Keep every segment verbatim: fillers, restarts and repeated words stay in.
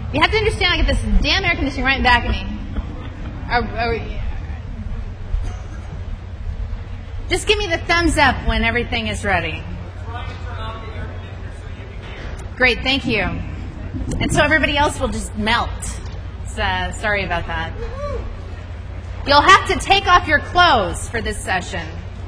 You have to understand, I get this damn air conditioning right back at me. Are, are, just give me the thumbs up when everything is ready. Great, thank you. And so everybody else will just melt. So, sorry about that. You'll have to take off your clothes for this session.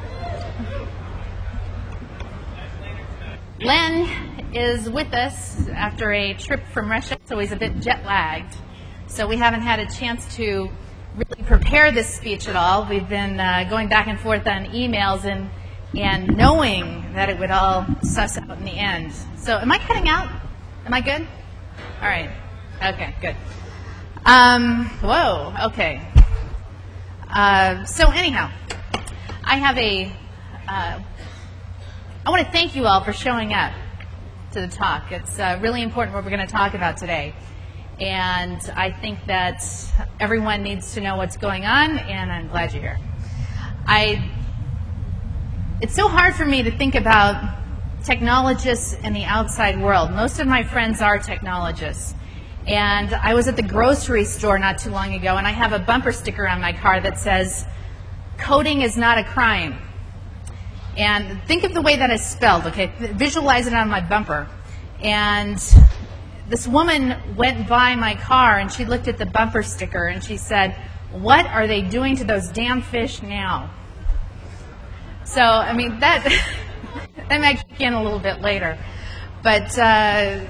Len is with us after a trip from Russia, so he's a bit jet-lagged. So we haven't had a chance to really prepare this speech at all. We've been uh, going back and forth on emails and, and knowing that it would all suss out in the end. So am I cutting out? Am I good? All right. Okay, good. Um, whoa, okay. Uh, so anyhow, I have a... Uh, I want to thank you all for showing up to the talk. It's uh, really important what we're going to talk about today. And I think that everyone needs to know what's going on, and I'm glad you're here. I, it's so hard for me to think about technologists in the outside world. Most of my friends are technologists. And I was at the grocery store not too long ago, and I have a bumper sticker on my car that says, "Coding is not a crime." And think of the way that is spelled, okay? Visualize it on my bumper. And this woman went by my car and she looked at the bumper sticker and she said, "What are they doing to those damn fish now?" So, I mean, that, that might kick in a little bit later. But uh,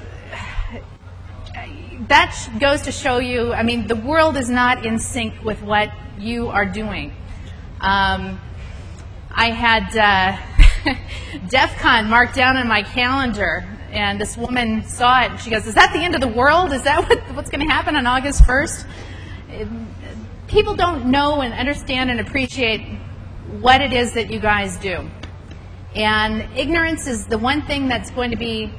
that goes to show you, I mean, the world is not in sync with what you are doing. Um, I had uh, DEF CON marked down on my calendar, and this woman saw it, and she goes, "Is that the end of the world? Is that what, what's going to happen on August first? It, people don't know and understand and appreciate what it is that you guys do. And ignorance is the one thing that's going to be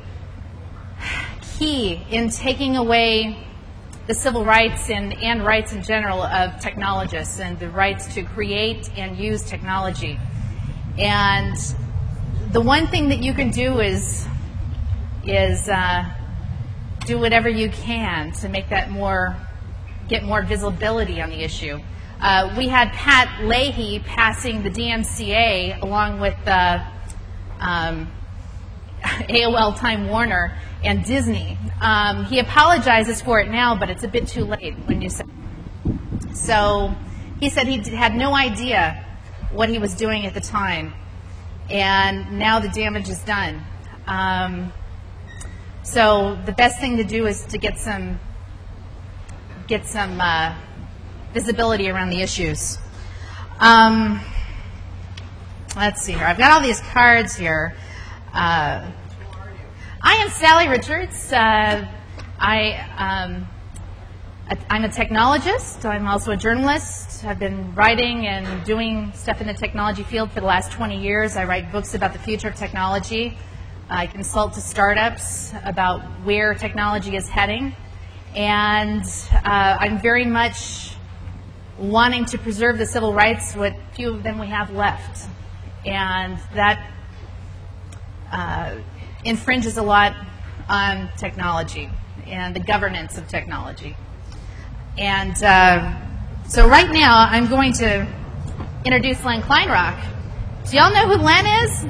key in taking away the civil rights and, and rights in general of technologists and the rights to create and use technology. And the one thing that you can do is is uh, do whatever you can to make that more, get more visibility on the issue. Uh, we had Pat Leahy passing the D M C A along with uh, um, A O L Time Warner and Disney. Um, he apologizes for it now, but it's a bit too late when you say. So he said he had no idea what he was doing at the time, and now the damage is done. Um, so the best thing to do is to get some get some uh, visibility around the issues. Um, let's see here. I've got all these cards here. Uh, I am Sally Richards. Uh, I um, I'm a technologist. I'm also a journalist. I've been writing and doing stuff in the technology field for the last twenty years. I write books about the future of technology. I consult to startups about where technology is heading. And uh, I'm very much wanting to preserve the civil rights, what few of them we have left. And that uh, infringes a lot on technology and the governance of technology. And uh, so right now, I'm going to introduce Len Kleinrock. Do y'all know who Len is?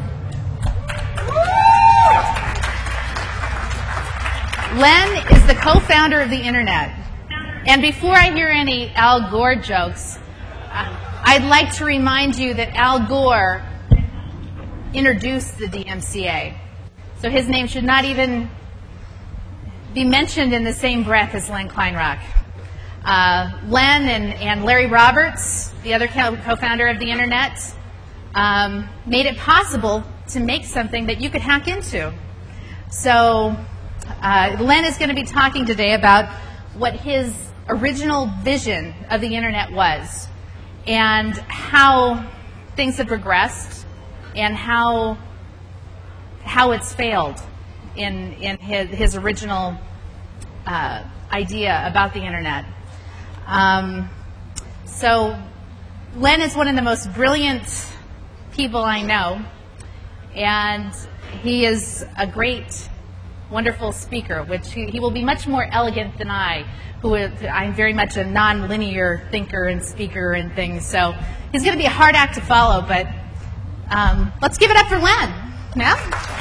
Len is the co-founder of the Internet. And before I hear any Al Gore jokes, I'd like to remind you that Al Gore introduced the D M C A. So his name should not even be mentioned in the same breath as Len Kleinrock. Uh, Len and, and Larry Roberts, the other co-founder of the Internet, um, made it possible to make something that you could hack into. So uh, Len is going to be talking today about what his original vision of the Internet was and how things have progressed and how how it's failed in, in his, his original uh, idea about the Internet. Um, so Len is one of the most brilliant people I know, and he is a great wonderful speaker, which he, he will be much more elegant than I, who is, I'm very much a non-linear thinker and speaker and things. So he's going to be a hard act to follow, but um, let's give it up for Len. Yeah?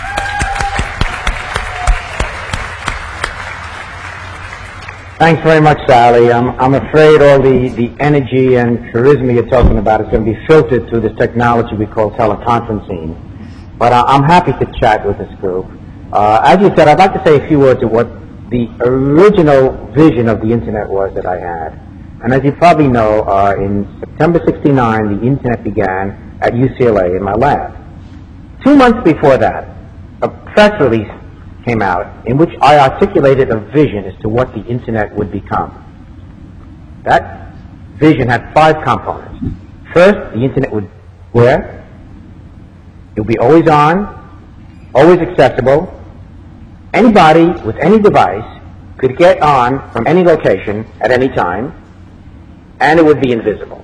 Thanks very much, Sally. I'm, I'm afraid all the, the energy and charisma you're talking about is going to be filtered through this technology we call teleconferencing. But I, I'm happy to chat with this group. Uh, as you said, I'd like to say a few words of what the original vision of the Internet was that I had. And as you probably know, uh, in September sixty-nine, the Internet began at U C L A in my lab. Two months before that, a press release came out in which I articulated a vision as to what the Internet would become. That vision had five components. First, the Internet would where? It would be always on, always accessible. Anybody with any device could get on from any location at any time, and it would be invisible.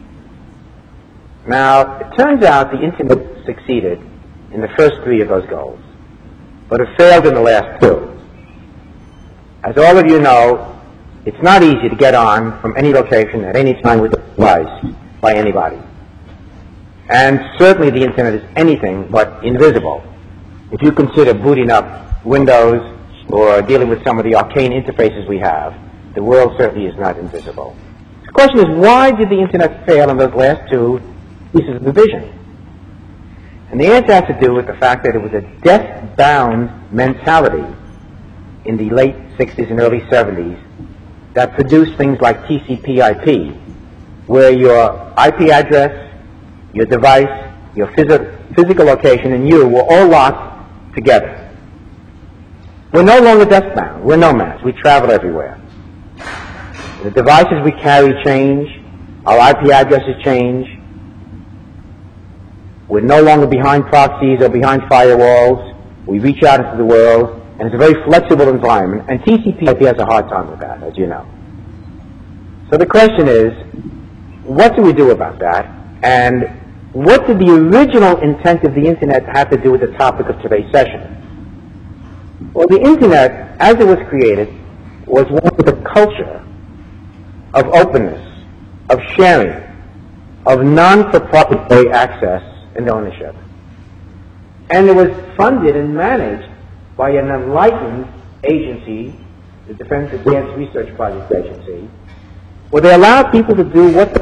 Now, it turns out the Internet succeeded in the first three of those goals, but it failed in the last two. As all of you know, it's not easy to get on from any location at any time with a device by anybody. And certainly the Internet is anything but invisible. If you consider booting up Windows or dealing with some of the arcane interfaces we have, the world certainly is not invisible. The question is, why did the Internet fail in those last two pieces of the vision? And the answer has to do with the fact that it was a death-bound mentality in the late sixties and early seventies that produced things like T C P I P, where your I P address, your device, your phys- physical location, and you were all locked together. We're no longer death-bound. We're nomads. We travel everywhere. The devices we carry change. Our I P addresses change. We're no longer behind proxies or behind firewalls. We reach out into the world, and it's a very flexible environment, and T C P I P has a hard time with that, as you know. So the question is, what do we do about that? And what did the original intent of the Internet have to do with the topic of today's session? Well, the Internet, as it was created, was one with a culture of openness, of sharing, of non-proprietary access and ownership. And it was funded and managed by an enlightened agency, the Defense Advanced Research Project Agency, where they allowed people to do what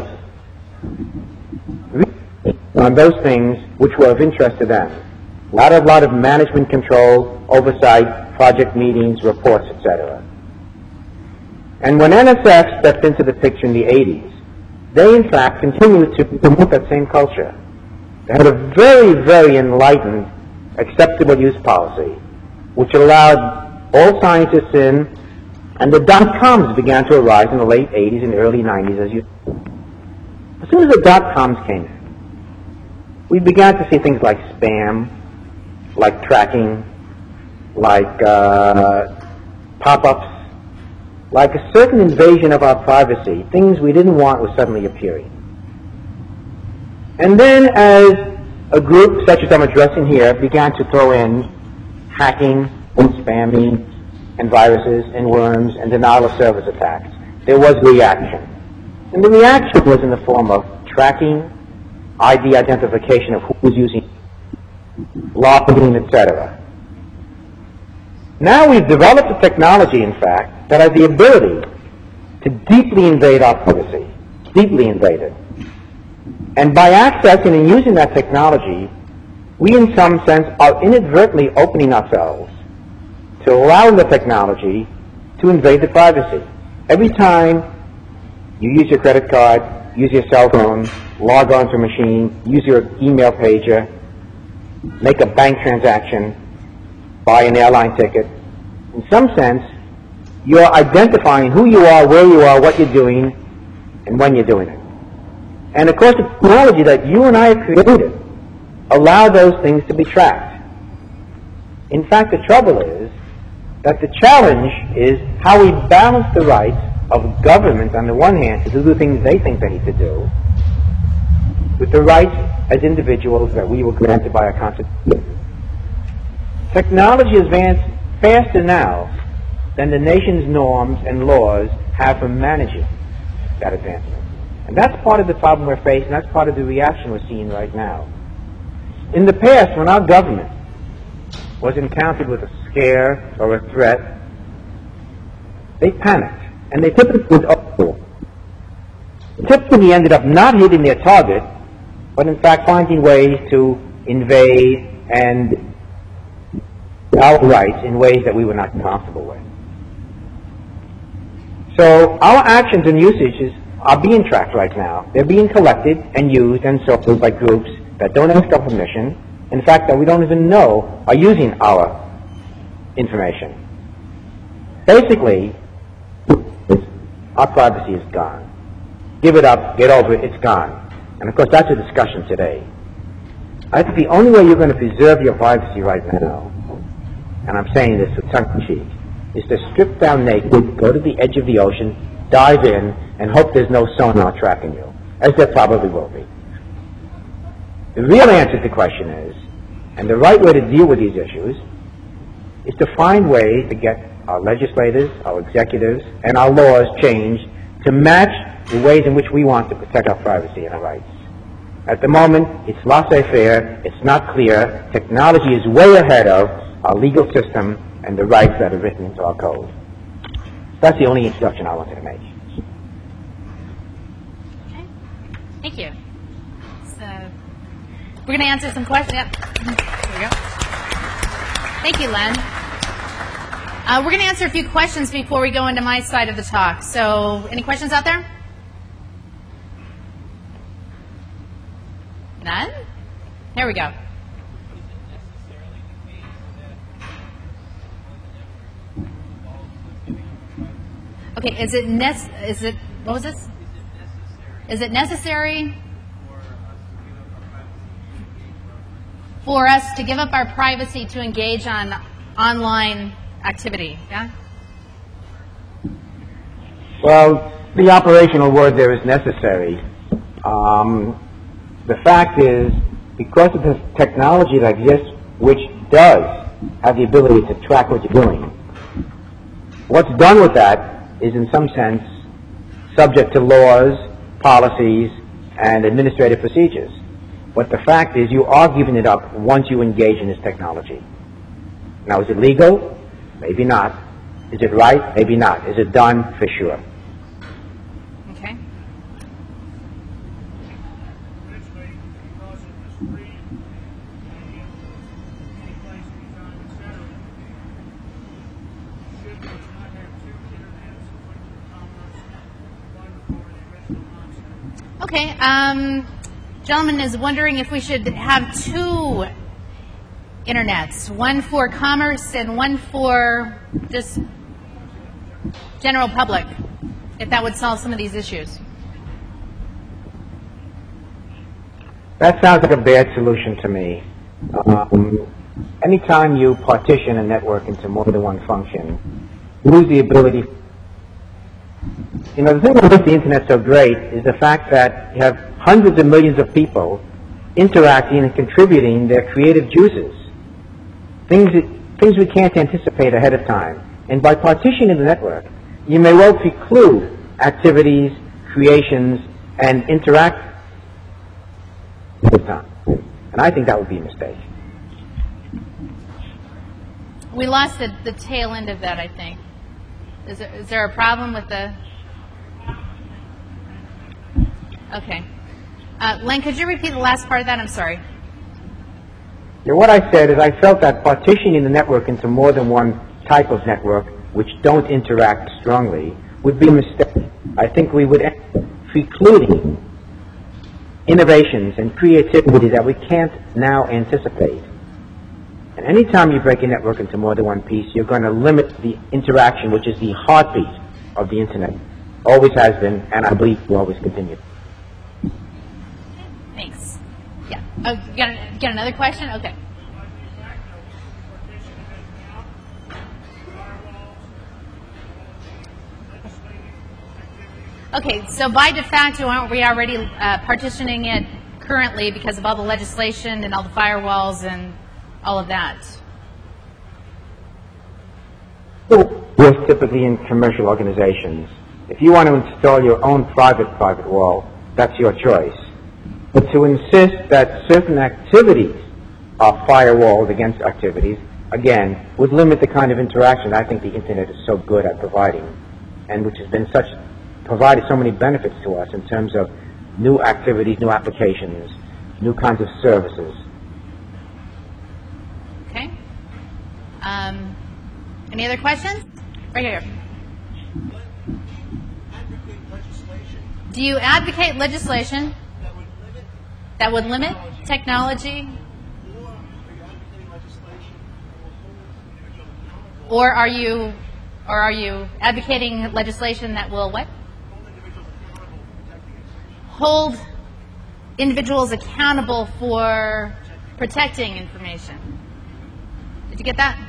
on those things which were of interest to them. A lot of, lot of management control, oversight, project meetings, reports, et cetera. And when N S F stepped into the picture in the eighties, they in fact continued to promote that same culture. They had a very, very enlightened acceptable use policy, which allowed all scientists in, and the dot-coms began to arise in the late eighties and early nineties. As you, as soon as the dot-coms came in, we began to see things like spam, like tracking, like uh, pop-ups, like a certain invasion of our privacy. Things we didn't want were suddenly appearing. And then as a group such as I'm addressing here began to throw in hacking and spamming and viruses and worms and denial of service attacks, there was reaction. And the reaction was in the form of tracking, I D identification of who was using, logging, et cetera. Now we've developed a technology, in fact, that has the ability to deeply invade our privacy, deeply invade it. And by accessing and using that technology, we in some sense are inadvertently opening ourselves to allowing the technology to invade the privacy. Every time you use your credit card, use your cell phone, log on to a machine, use your email pager, make a bank transaction, buy an airline ticket, in some sense, you're identifying who you are, where you are, what you're doing, and when you're doing it. And of course, the technology that you and I have created allow those things to be tracked. In fact, the trouble is that the challenge is how we balance the rights of government on the one hand to do the things they think they need to do with the rights as individuals that we were granted by our Constitution. Technology advanced faster now than the nation's norms and laws have for managing that advancement. And that's part of the problem we're facing, that's part of the reaction we're seeing right now. In the past, when our government was encountered with a scare or a threat, they panicked, and they typically would uproar. Typically ended up not hitting their target, but in fact finding ways to invade and our rights in ways that we were not comfortable with. So our actions and usages are being tracked right now. They're being collected and used and sold by groups that don't ask our permission, in fact that we don't even know are using our information. Basically, our privacy is gone. Give it up, get over it, it's gone. And of course that's a discussion today. I think the only way you're going to preserve your privacy right now, and I'm saying this with tongue-in-cheek, is to strip down naked, go to the edge of the ocean, dive in, and hope there's no sonar tracking you, as there probably will be. The real answer to the question is, and the right way to deal with these issues, is to find ways to get our legislators, our executives, and our laws changed to match the ways in which we want to protect our privacy and our rights. At the moment, it's laissez-faire, it's not clear, technology is way ahead of our legal system and the rights that are written into our code. That's the only introduction I wanted to make. Okay. Thank you. So, we're going to answer some questions. Yep. Here we go. Thank you, Len. Uh, we're going to answer a few questions before we go into my side of the talk. So, any questions out there? None? Here we go. Okay, is it nec- is it what was this? Is it necessary for us to give up our privacy to engage on online activity? Yeah? Well, the operational word there is necessary. Um, the fact is, because of the technology that exists, which does have the ability to track what you're doing, what's done with that is in some sense subject to laws, policies, and administrative procedures. But the fact is you are giving it up once you engage in this technology. Now, is it legal? Maybe not. Is it right? Maybe not. Is it done? For sure. Okay. Okay. Um, gentleman is wondering if we should have two internets, one for commerce and one for just general public, if that would solve some of these issues. That sounds like a bad solution to me. Um, anytime you partition a network into more than one function, you lose the ability. You know, the thing that makes the internet so great is the fact that you have hundreds of millions of people interacting and contributing their creative juices. Things, that, things we can't anticipate ahead of time. And by partitioning the network, you may well preclude activities, creations, and interact at the time. And I think that would be a mistake. We lost the, the tail end of that, I think. Is there, is there a problem with the... Okay. Uh, Len, could you repeat the last part of that? I'm sorry. Yeah, what I said is I felt that partitioning the network into more than one type of network which don't interact strongly would be a mistake. I think we would end up precluding innovations and creativity that we can't now anticipate. And anytime you break a network into more than one piece, you're going to limit the interaction, which is the heartbeat of the internet. Always has been, and I believe will always continue. Thanks. Yeah. Oh, you got, a, got another question? Okay. Okay, so by de facto, aren't we already uh, partitioning it currently because of all the legislation and all the firewalls and all of that? works typically in commercial organizations. If you want to install your own private private wall, that's your choice. But to insist that certain activities are firewalled against activities, again, would limit the kind of interaction I think the Internet is so good at providing, and which has been such, provided so many benefits to us in terms of new activities, new applications, new kinds of services. Okay. Um, any other questions? Right here. Do you advocate legislation that would limit technology? Or are you, or are you advocating legislation that will what? Hold individuals accountable for protecting information. Did you get that?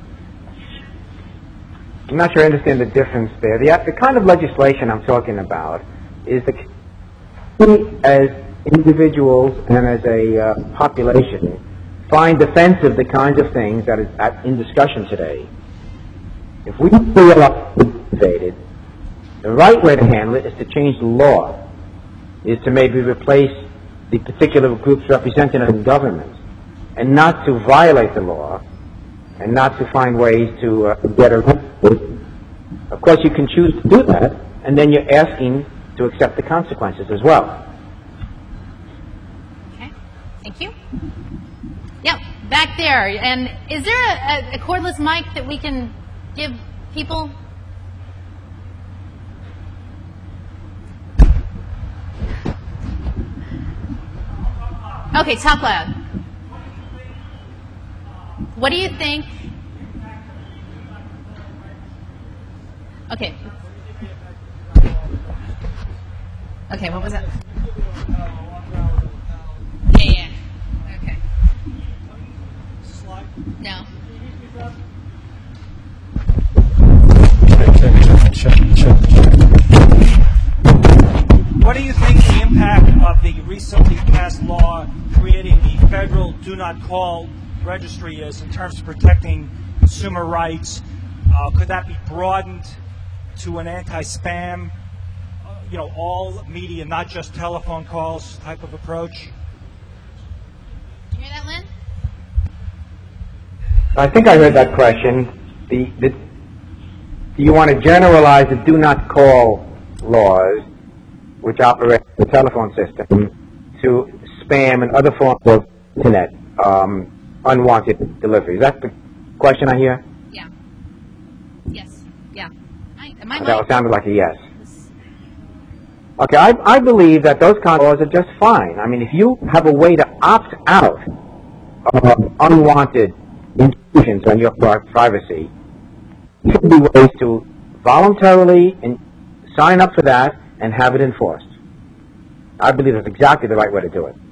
I'm not sure I understand the difference there. The, the kind of legislation I'm talking about is the we as individuals and as a uh, population find defensive the kinds of things that is at, in discussion today. If we feel activated, the right way to handle it is to change the law, is to maybe replace the particular groups represented in government, and not to violate the law, and not to find ways to uh, get around it. Of course, you can choose to do that, and then you're asking to accept the consequences as well. Okay, thank you. Yep, back there. And is there a, a, a cordless mic that we can give people? Okay, talk loud. What do you think? Okay. Okay, what was that? Yeah, yeah. Okay. No. What do you think the impact of the recently passed law creating the federal do not call registry is in terms of protecting consumer rights? Uh, could that be broadened to an anti-spam, uh, you know, all media, not just telephone calls type of approach? Did you hear that, Lynn? I think I heard that question. The, the, do you want to generalize the do not call laws, which operate the telephone system, to spam and other forms of internet um, unwanted delivery? Is that the question I hear? Yeah. Yes. Yeah. I, am I That right? sounded like a yes. Okay, I, I believe that those kind of laws are just fine. I mean, if you have a way to opt out of unwanted intrusions on your privacy, there should be ways to voluntarily and sign up for that and have it enforced. I believe that's exactly the right way to do it.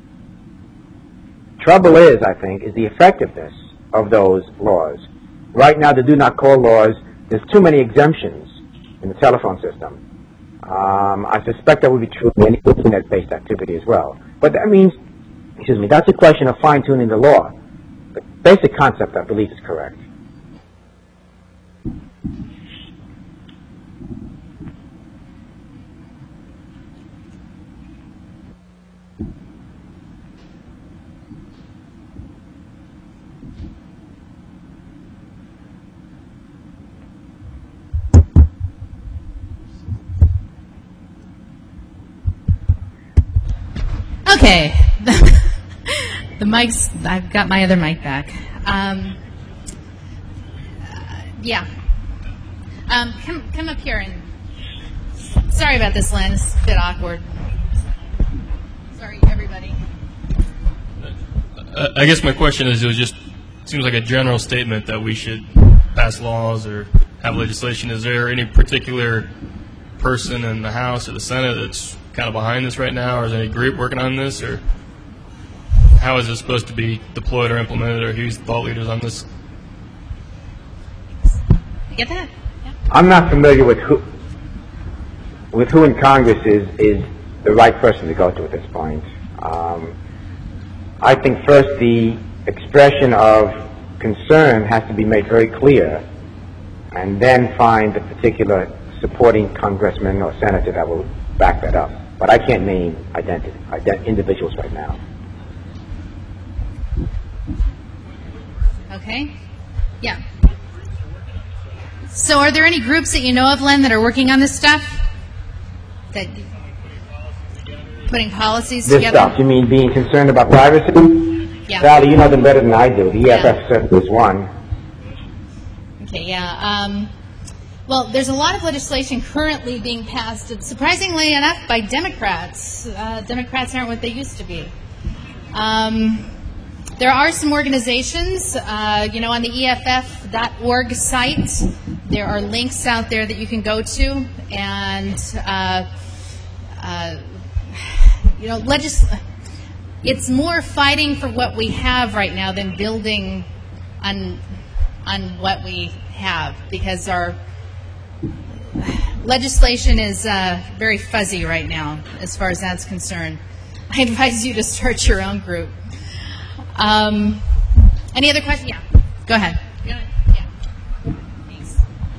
Trouble is, I think, is the effectiveness of those laws. Right now, the do not call laws, there's too many exemptions in the telephone system. Um, I suspect that would be true in any internet-based activity as well. But that means, excuse me, that's a question of fine-tuning the law. The basic concept, I believe, is correct. Okay. The mic's, I've got my other mic back. Um, uh, yeah. Um, come, come up here and, sorry about this, Lynn, it's a bit awkward. Sorry, everybody. Uh, I guess my question is, it was just, seems like a general statement that we should pass laws or have legislation. Is there any particular person in the House or the Senate that's kind of behind this right now, or is there any group working on this, or how is this supposed to be deployed or implemented, or who's the thought leaders on this? You get that? Yeah. I'm not familiar with who with who in Congress is, is the right person to go to at this point. Um, I think first the expression of concern has to be made very clear and then find the particular supporting congressman or senator that will back that up. But I can't name identi- ident- individuals right now. Okay. Yeah. So are there any groups that you know of, Len, that are working on this stuff? That putting policies This together? stuff, you mean being concerned about privacy? Yeah. Sally, you know them better than I do. The E F F Yeah. certainly is one. Okay, yeah. Um, well, there's a lot of legislation currently being passed, and surprisingly enough, by Democrats. Uh, Democrats aren't what they used to be. Um, there are some organizations, uh, you know, on the E F F dot org site, there are links out there that you can go to, and, uh, uh, you know, legis- it's more fighting for what we have right now than building on on what we have, because our legislation is uh, very fuzzy right now as far as that's concerned. I advise you to start your own group. Um, any other questions? Yeah, go ahead. Yeah. Thanks.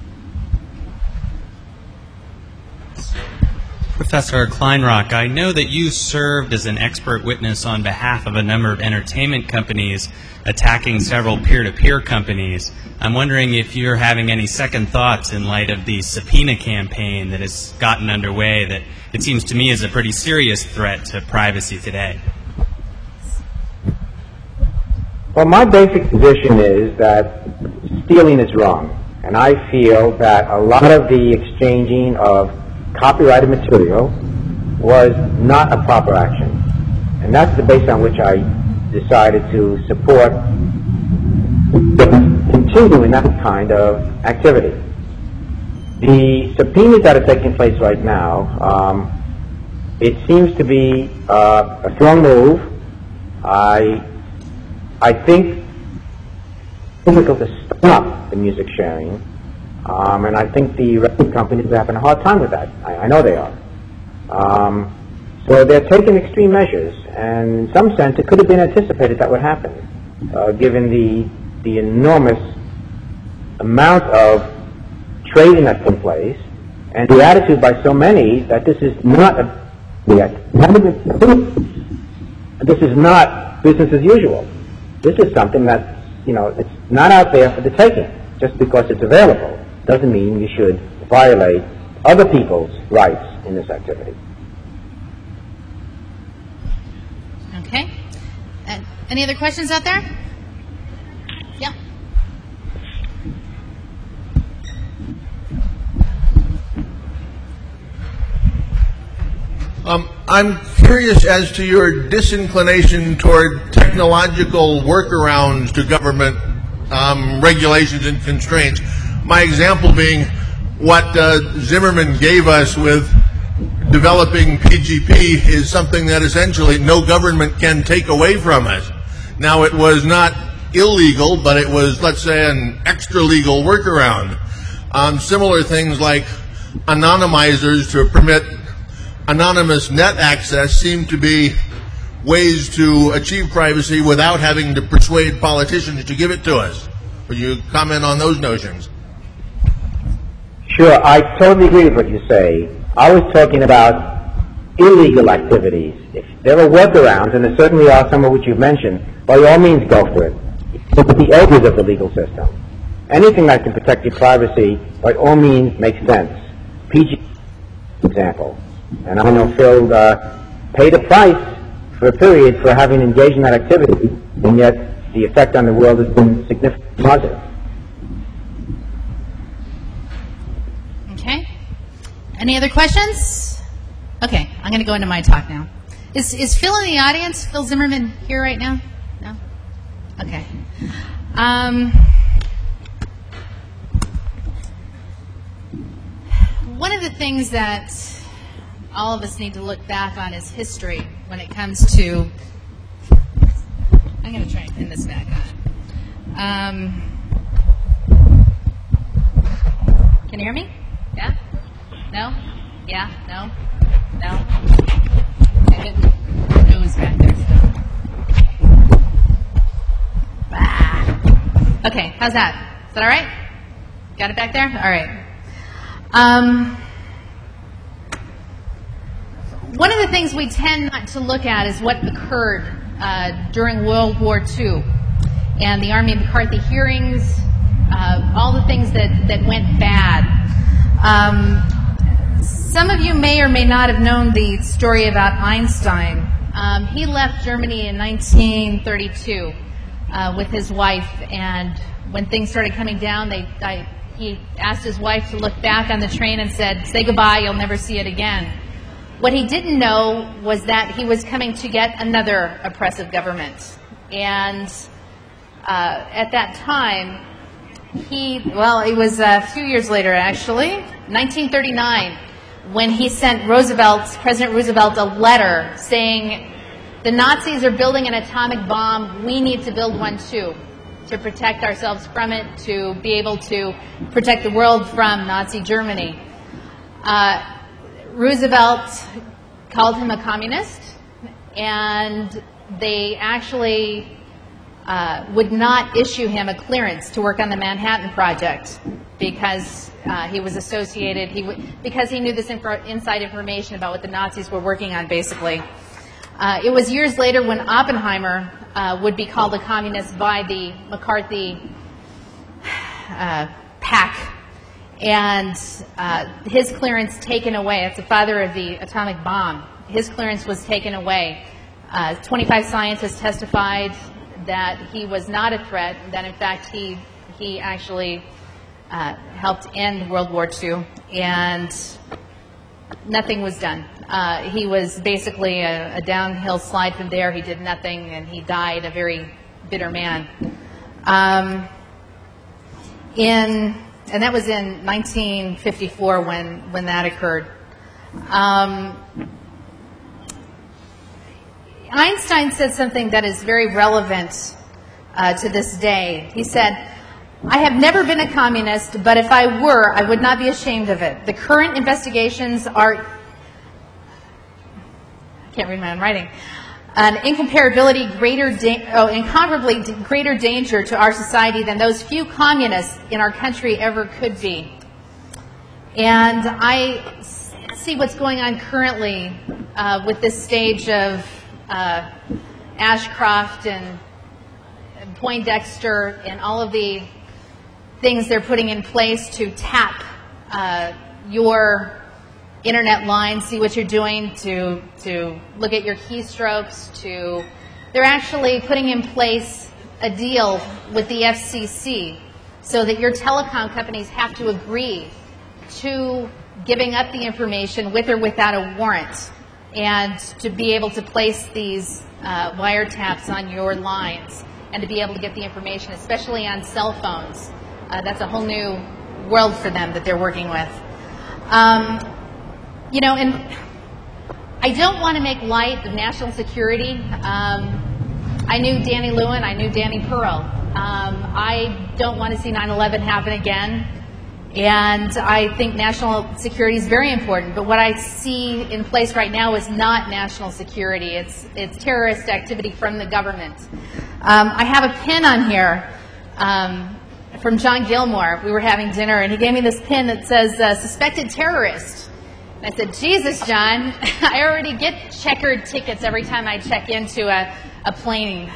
Professor Kleinrock, I know that you served as an expert witness on behalf of a number of entertainment companies attacking several peer-to-peer companies. I'm wondering if you're having any second thoughts in light of the subpoena campaign that has gotten underway that it seems to me is a pretty serious threat to privacy today. Well, my basic position is that stealing is wrong. And I feel that a lot of the exchanging of copyrighted material was not a proper action. And that's the basis on which I decided to support continuing that kind of activity. The subpoenas that are taking place right now, um, it seems to be uh, a strong move. I, I think it's difficult to stop the music sharing. Um, and I think the record companies are having a hard time with that. I, I know they are. Um, so they're taking extreme measures, and in some sense it could have been anticipated that would happen, uh, given the, the enormous amount of trading that's in place, and the attitude by so many that this is not a, this is not business as usual. This is something that, you know, it's not out there for the taking. Just because it's available doesn't mean you should violate other people's rights in this activity. Okay. Uh, any other questions out there? Yeah. Um, I'm curious as to your disinclination toward technological workarounds to government um, regulations and constraints. My example being what uh, Zimmerman gave us with developing P G P is something that essentially no government can take away from us. Now, it was not illegal, but it was, let's say, an extra-legal workaround. Um, similar things like anonymizers to permit anonymous net access seem to be ways to achieve privacy without having to persuade politicians to give it to us. Would you comment on those notions? Sure, I totally agree with what you say. I was talking about illegal activities. If there are workarounds, and there certainly are some of which you've mentioned, by all means go for it. Look at the edges of the legal system. Anything that can protect your privacy, by all means, makes sense. P G, for example. And I know Phil uh, paid a price for a period for having engaged in that activity, and yet the effect on the world has been significantly positive. Okay. Any other questions? Okay, I'm going to go into my talk now. Is is Phil in the audience? Phil Zimmerman here right now? No? Okay. Um, one of the things that all of us need to look back on is history when it comes to... I'm going to try and pin this back on. Um, can you hear me? Yeah? No? Yeah? No? No? I didn't. It was back there still. Ah. Okay, how's that? Is that all right? Got it back there? All right. Um, one of the things we tend not to look at is what occurred uh, during World War Two and the Army of McCarthy hearings, uh, all the things that, that went bad. Um, some of you may or may not have known the story about Einstein. Um, he left Germany in nineteen thirty-two uh, with his wife, and when things started coming down, they, I, he asked his wife to look back on the train and said, "Say goodbye, you'll never see it again." What he didn't know was that he was coming to get another oppressive government. And uh, at that time, he, well, it was a few years later actually, nineteen thirty-nine, when he sent Roosevelt, President Roosevelt, a letter saying, "The Nazis are building an atomic bomb, we need to build one too, to protect ourselves from it, to be able to protect the world from Nazi Germany." Uh, Roosevelt called him a communist, and they actually uh, would not issue him a clearance to work on the Manhattan Project because uh, he was associated, he w- because he knew this info- inside information about what the Nazis were working on, basically. Uh, it was years later when Oppenheimer uh, would be called a communist by the McCarthy uh, pack, and uh, his clearance taken away. That's the father of the atomic bomb. His clearance was taken away. Uh, twenty-five scientists testified that he was not a threat, that in fact he he actually uh, helped end World War Two, and nothing was done. Uh, he was basically a, a downhill slide from there. He did nothing, and he died a very bitter man. Um, in and that was in nineteen fifty-four when when that occurred. Um, Einstein said something that is very relevant uh, to this day. He said, "I have never been a communist, but if I were, I would not be ashamed of it. The current investigations are," I can't read my own writing, "an incomparability greater, da- oh, incomparably d- greater danger to our society than those few communists in our country ever could be." And I s- see what's going on currently uh, with this stage of uh, Ashcroft and Poindexter and all of the things they're putting in place to tap uh, your internet line, see what you're doing, to to look at your keystrokes, to they're actually putting in place a deal with the F C C so that your telecom companies have to agree to giving up the information with or without a warrant, and to be able to place these uh, wiretaps on your lines and to be able to get the information, especially on cell phones. Uh, that's a whole new world for them that they're working with. Um, you know, and I don't want to make light of national security. Um, I knew Danny Lewin, I knew Danny Pearl. Um, I don't want to see nine eleven happen again. And I think national security is very important, but what I see in place right now is not national security. It's it's terrorist activity from the government. Um, I have a pin on here um, from John Gilmore. We were having dinner, and he gave me this pin that says uh, "suspected terrorist." And I said, "Jesus, John, I already get checkered tickets every time I check into a, a plane."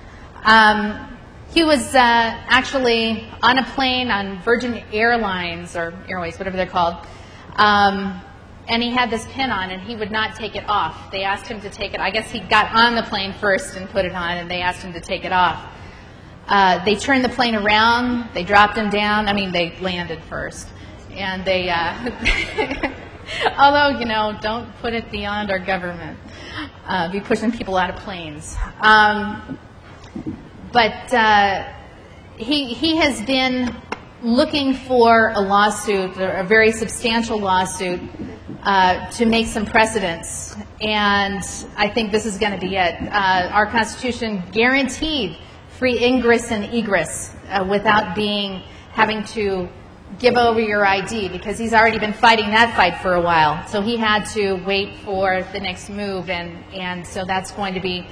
Um, He was uh, actually on a plane on Virgin Airlines, or Airways, whatever they're called, um, and he had this pin on, and he would not take it off. They asked him to take it. I guess he got on the plane first and put it on, and they asked him to take it off. Uh, they turned the plane around. They dropped him down. I mean, they landed first. And they, uh, although, you know, don't put it beyond our government. Uh, be pushing people out of planes. Um, But uh, he he has been looking for a lawsuit, a very substantial lawsuit, uh, to make some precedents, and I think this is going to be it. Uh, our Constitution guaranteed free ingress and egress uh, without being having to give over your I D, because he's already been fighting that fight for a while. So he had to wait for the next move, and and so that's going to be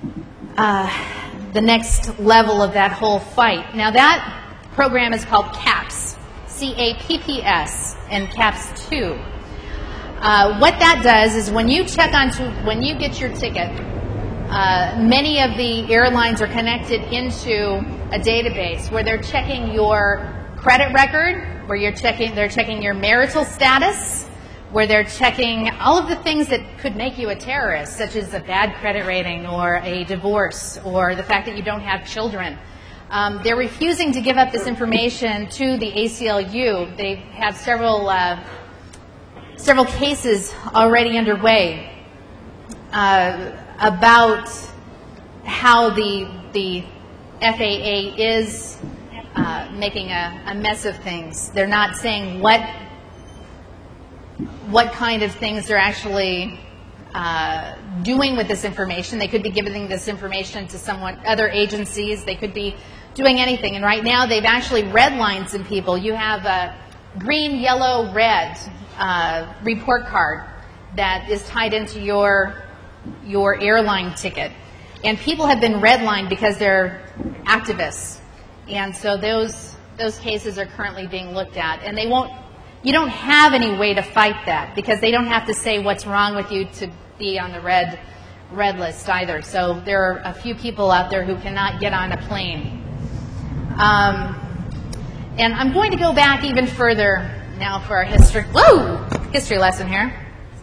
Uh, the next level of that whole fight. Now that program is called CAPS, C A P P S, and CAPS two. Uh, what that does is when you check onto, when you get your ticket, uh, many of the airlines are connected into a database where they're checking your credit record, where you're checking, they're checking your marital status, where they're checking all of the things that could make you a terrorist, such as a bad credit rating or a divorce or the fact that you don't have children. Um, they're refusing to give up this information to the A C L U. They have several uh, several cases already underway uh, about how the the F A A is uh, making a, a mess of things. They're not saying what what kind of things they're actually uh, doing with this information. They could be giving this information to someone, other agencies. They could be doing anything. And right now they've actually redlined some people. You have a green, yellow, red uh, report card that is tied into your your airline ticket. And people have been redlined because they're activists. And so those those cases are currently being looked at. And they won't, you don't have any way to fight that because they don't have to say what's wrong with you to be on the red red list either. So there are a few people out there who cannot get on a plane. Um, and I'm going to go back even further now for our history. Whoa! History lesson here.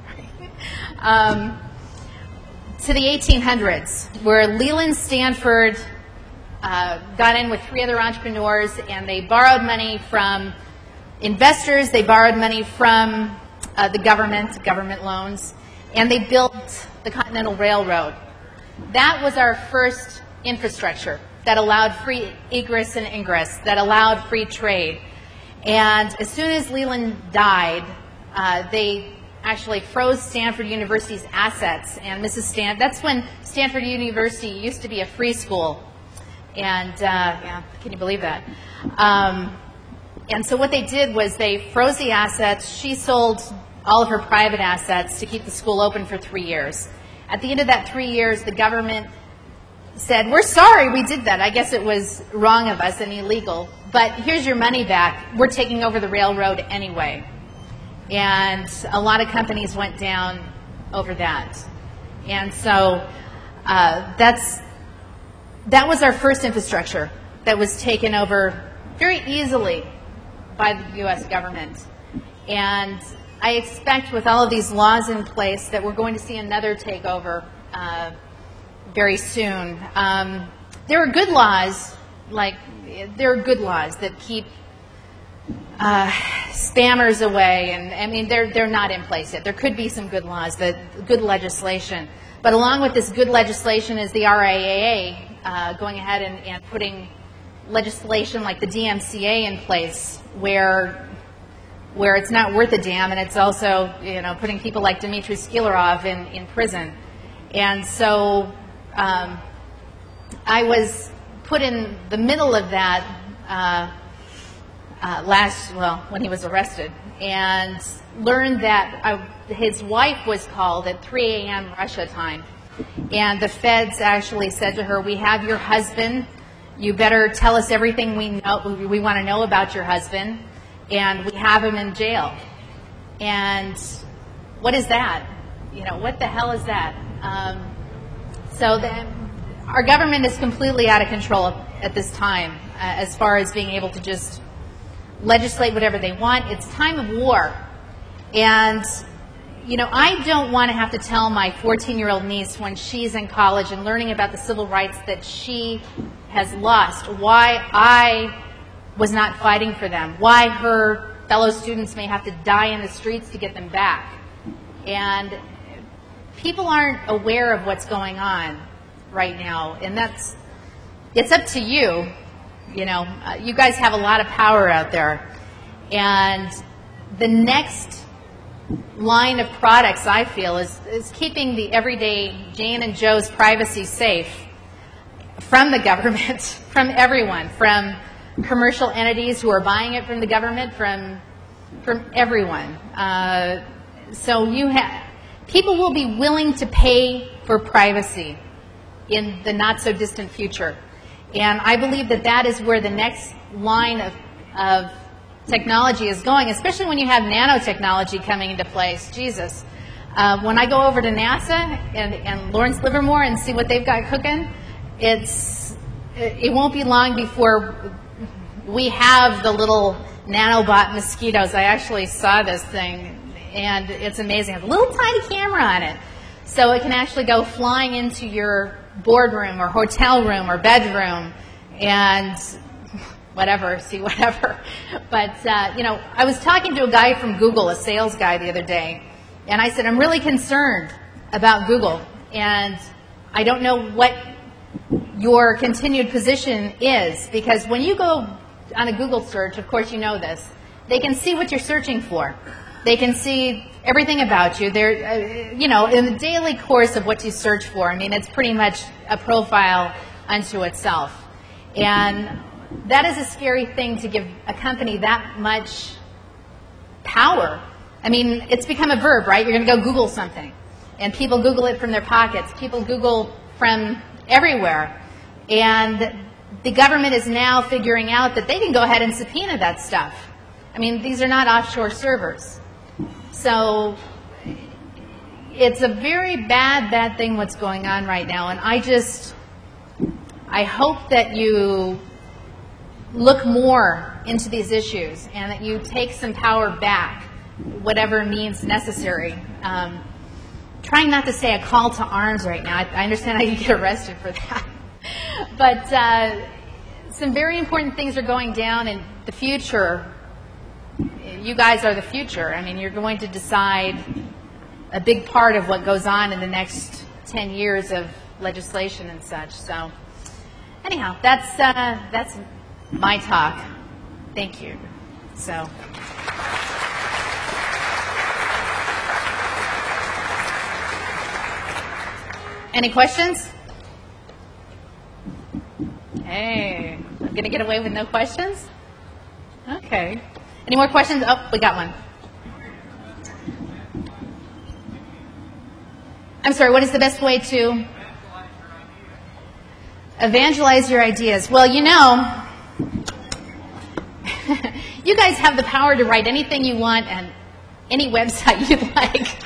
um, to the eighteen hundreds, where Leland Stanford uh, got in with three other entrepreneurs, and they borrowed money from investors. They borrowed money from uh, the government, government loans, and they built the Continental Railroad. That was our first infrastructure that allowed free egress and ingress, that allowed free trade. And as soon as Leland died, uh, they actually froze Stanford University's assets. And Missus Stan, that's when Stanford University used to be a free school. And, uh, yeah, can you believe that? Um, and so what they did was they froze the assets. She sold all of her private assets to keep the school open for three years. At the end of that three years, the government said, we're sorry we did that. I guess it was wrong of us and illegal, but here's your money back. We're taking over the railroad anyway. And a lot of companies went down over that. And so uh, that's that was our first infrastructure that was taken over very easily by the U S government. And I expect with all of these laws in place that we're going to see another takeover uh, very soon. Um, there are good laws, like there are good laws that keep uh, spammers away, and I mean they're they're not in place yet. There could be some good laws, that good legislation, but along with this good legislation is the R I A A uh, going ahead and, and putting legislation like the D M C A in place, where where it's not worth a damn, and it's also you know putting people like Dmitry Skillerov in in prison, and so. Um, I was put in the middle of that uh, uh, last, well, when he was arrested, and learned that I, his wife was called at three a m Russia time, and the feds actually said to her, we have your husband, you better tell us everything we know, we want to know about your husband, and we have him in jail. And what is that? You know, what the hell is that? Um, So the, our government is completely out of control at this time uh, as far as being able to just legislate whatever they want. It's time of war. And, you know, I don't want to have to tell my fourteen-year-old niece when she's in college and learning about the civil rights that she has lost, why I was not fighting for them, why her fellow students may have to die in the streets to get them back. And people aren't aware of what's going on right now, and that's, it's up to you. You know, uh, you guys have a lot of power out there. And the next line of products, I feel, is, is keeping the everyday Jane and Joe's privacy safe from the government, from everyone, from commercial entities who are buying it from the government, from, from everyone. Uh, so you have... People will be willing to pay for privacy in the not-so-distant future. And I believe that that is where the next line of, of technology is going, especially when you have nanotechnology coming into place. Jesus. Uh, when I go over to NASA and, and Lawrence Livermore and see what they've got cooking, it's it won't be long before we have the little nanobot mosquitoes. I actually saw this thing, and it's amazing. It has a little tiny camera on it, so it can actually go flying into your boardroom or hotel room or bedroom and whatever, see whatever. But, uh, you know, I was talking to a guy from Google, a sales guy, the other day, and I said, I'm really concerned about Google, and I don't know what your continued position is, because when you go on a Google search, of course you know this, they can see what you're searching for. They can see everything about you. They're, uh, you know, in the daily course of what you search for, I mean, it's pretty much a profile unto itself. And that is a scary thing, to give a company that much power. I mean, it's become a verb, right? You're going to go Google something. And people Google it from their pockets. People Google from everywhere. And the government is now figuring out that they can go ahead and subpoena that stuff. I mean, these are not offshore servers. So it's a very bad, bad thing what's going on right now. And I just, I hope that you look more into these issues and that you take some power back, whatever means necessary. Um, trying not to say a call to arms right now. I, I understand I can get arrested for that. But uh, some very important things are going down in the future. You guys are the future. I mean, you're going to decide a big part of what goes on in the next ten years of legislation and such. So anyhow, that's, uh, that's my talk. Thank you. So. Any questions? Hey, I'm going to get away with no questions? Okay. Any more questions? Oh, we got one. I'm sorry, what is the best way to evangelize your ideas? Well, you know, you guys have the power to write anything you want and any website you'd like.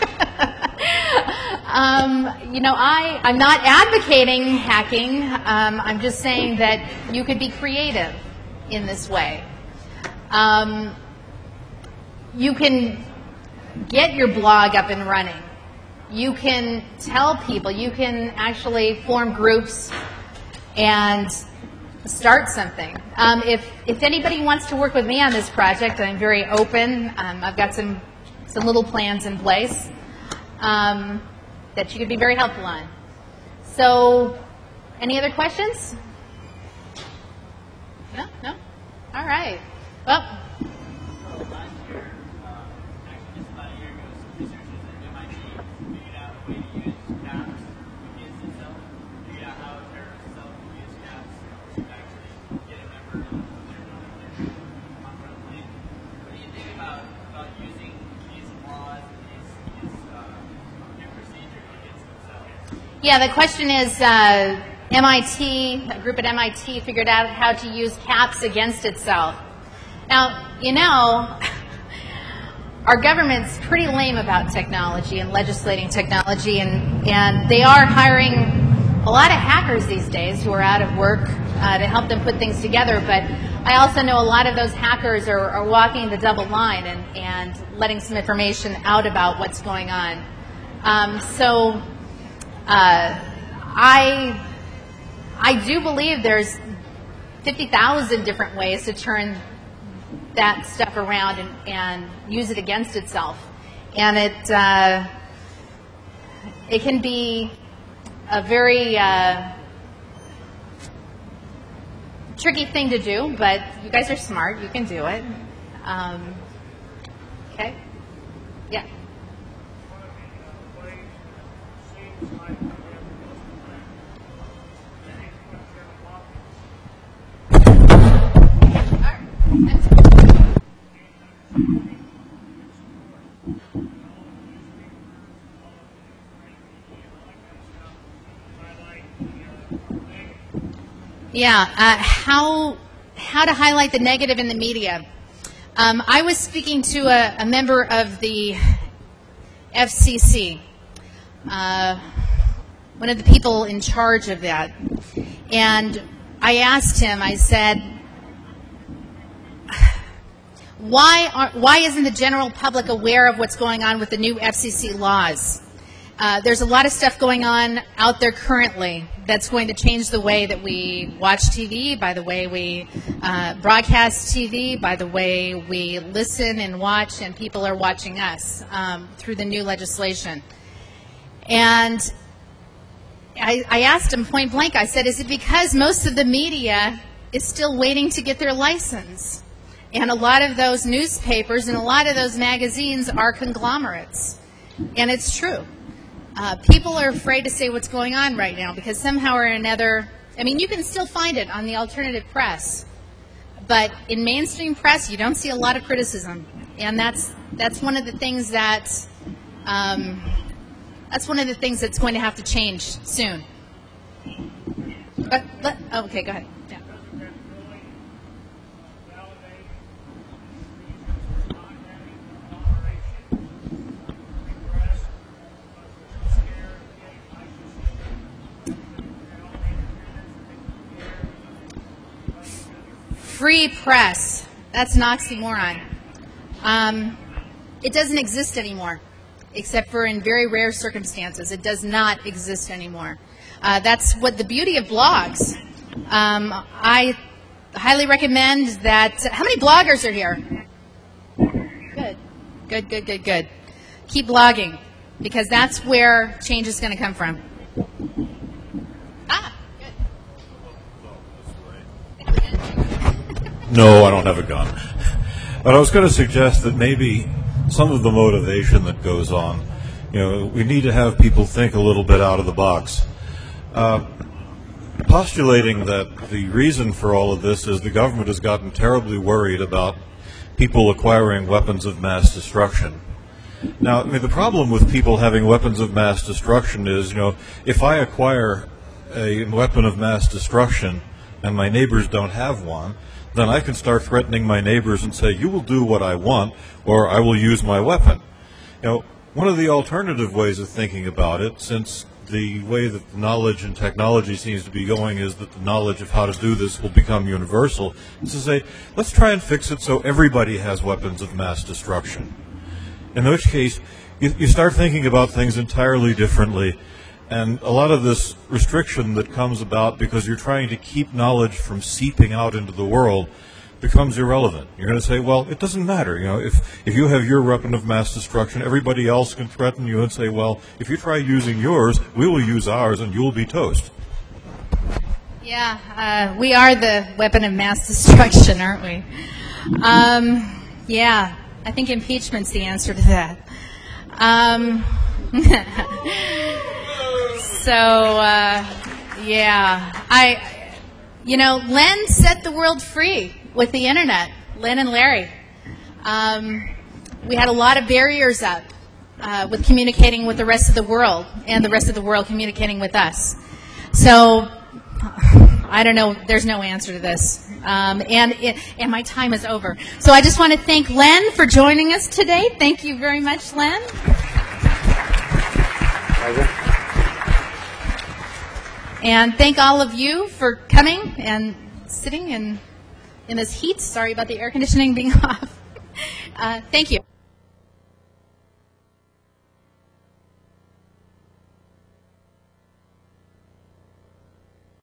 Um, you know, I, I'm not advocating hacking. Um, I'm just saying that you could be creative in this way. Um, you can get your blog up and running. You can tell people. You can actually form groups and start something. Um, if, if anybody wants to work with me on this project, I'm very open. Um, I've got some, some little plans in place. Um, that you could be very helpful on. So, any other questions? No? No? All right. Well. Yeah, the question is, uh, M I T, a group at M I T figured out how to use CAPS against itself. Now, you know, our government's pretty lame about technology and legislating technology, and, and they are hiring a lot of hackers these days who are out of work uh, to help them put things together. But I also know a lot of those hackers are, are walking the double line and, and letting some information out about what's going on. Um, so uh, I I do believe there's fifty thousand different ways to turn that stuff around and, and use it against itself. And it uh, it can be a very uh, tricky thing to do, but you guys are smart. You can do it. Um, okay? Yeah. Yeah, uh, how how to highlight the negative in the media. Um, I was speaking to a, a member of the F C C, uh, one of the people in charge of that, and I asked him, I said, why, are, why isn't the general public aware of what's going on with the new F C C laws? Uh, there's a lot of stuff going on out there currently that's going to change the way that we watch T V, by the way we uh, broadcast T V, by the way we listen and watch, and people are watching us um, through the new legislation. And I, I asked him point blank, I said, is it because most of the media is still waiting to get their license? And a lot of those newspapers and a lot of those magazines are conglomerates. And it's true. Uh, people are afraid to say what's going on right now because somehow or another, I mean, you can still find it on the alternative press, but in mainstream press, you don't see a lot of criticism, and that's that's one of the things that um, that's one of the things that's going to have to change soon. But, but, oh, okay, go ahead. Yeah. Free press, that's an oxymoron. Um, it doesn't exist anymore, except for in very rare circumstances. It does not exist anymore. Uh, that's what the beauty of blogs. Um, I highly recommend that. How many bloggers are here? Good, good, good, good, good. Keep blogging, because that's where change is going to come from. Ah, No, I don't have a gun. But I was going to suggest that maybe some of the motivation that goes on, you know, we need to have people think a little bit out of the box. Uh, postulating that the reason for all of this is the government has gotten terribly worried about people acquiring weapons of mass destruction. Now, I mean, the problem with people having weapons of mass destruction is, you know, if I acquire a weapon of mass destruction and my neighbors don't have one, then I can start threatening my neighbors and say, you will do what I want, or I will use my weapon. You know, one of the alternative ways of thinking about it, since the way that the knowledge and technology seems to be going is that the knowledge of how to do this will become universal, is to say, let's try and fix it so everybody has weapons of mass destruction. In which case, you, you start thinking about things entirely differently. And a lot of this restriction that comes about because you're trying to keep knowledge from seeping out into the world becomes irrelevant. You're going to say, well, it doesn't matter. You know, if, if you have your weapon of mass destruction, everybody else can threaten you and say, well, if you try using yours, we will use ours and you'll be toast. Yeah, uh, we are the weapon of mass destruction, aren't we? Um, yeah, I think impeachment's the answer to that. Um, So, uh, yeah, I, you know, Len set the world free with the internet, Len and Larry. Um, we had a lot of barriers up uh, with communicating with the rest of the world and the rest of the world communicating with us. So, I don't know, there's no answer to this. Um, and, it, and my time is over. So I just want to thank Len for joining us today. Thank you very much, Len. And thank all of you for coming and sitting in, in this heat. Sorry about the air conditioning being off. Uh, thank you.